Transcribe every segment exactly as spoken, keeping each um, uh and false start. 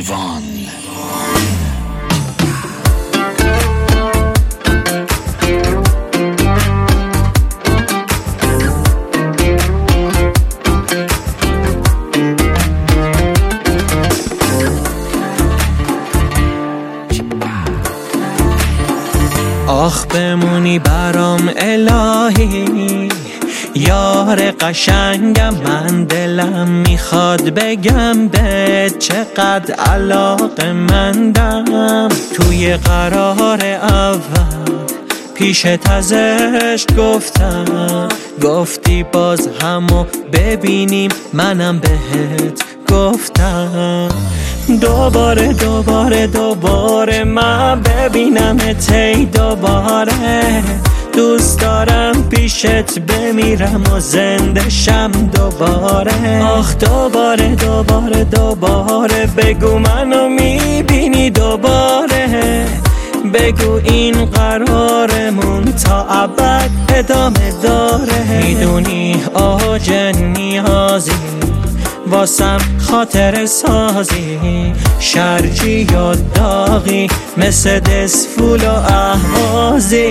ایوان. آخ بمونی برام الهی، یار قشنگم، من دلم میخواد بگم بهت چقدر علاقه‌مندم. توی قرار اول پیشت ازش گفتم، گفتی باز همو ببینیم، منم بهت گفتم دوباره دوباره دوباره من ببینمت، ای دوباره دوست دارم پیشت بمیرم و زنده شم دوباره. آخ دوباره دوباره دوباره بگو منو میبینی دوباره، بگو این قرارمون تا ابد ادامه داره. میدونی آج نیازی واسم خاطر سازی، شرجی یا داغی مثل دسفول و اهوازی.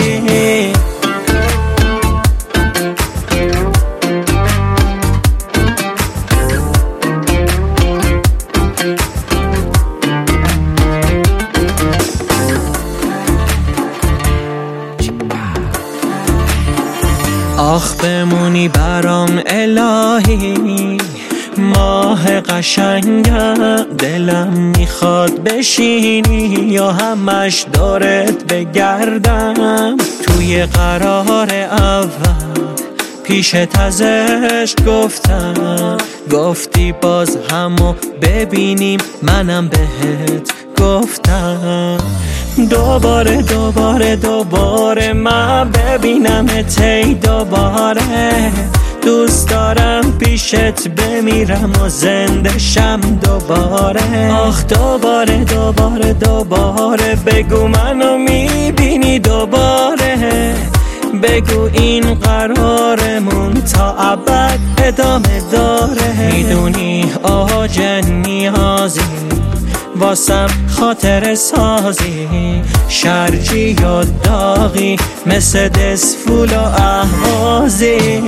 آخ بمونی برام الهی، ماه قشنگم، دلم میخواد بشینی یا همش دورت بگردم. توی قرار اول پیشت ازش گفتم، گفتی باز همو ببینیم، منم بهت گفتم دوباره دوباره دوباره من ببینمت، ای دوباره دوست دارم پیشت بمیرم و زنده شم دوباره. آخ دوباره دوباره دوباره بگو منو میبینی دوباره، بگو این قرارمون تا ابد ادامه داره. میدونی آج نیازی واسم خاطر سازی، شرجی یا داغی مثل دسفول و اهوازی.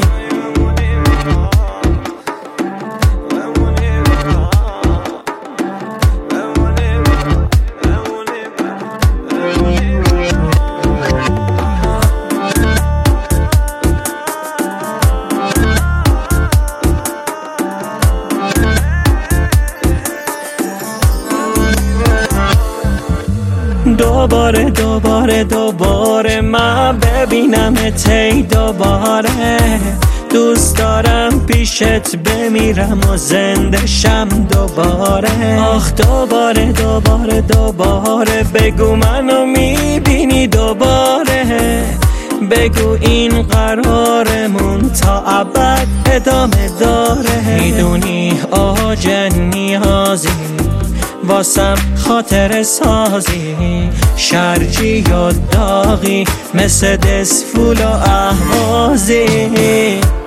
دوباره دوباره دوباره من ببینمت، ای دوباره دوست دارم پیشت بمیرم و زنده شم دوباره. آخ دوباره دوباره دوباره بگو منو میبینی دوباره، بگو این قرارمون تا ابد ادامه داره. میدونی آج نیازی واسم خاطر سازی، شرجی یا داغی مثل دسفول و اهوازی.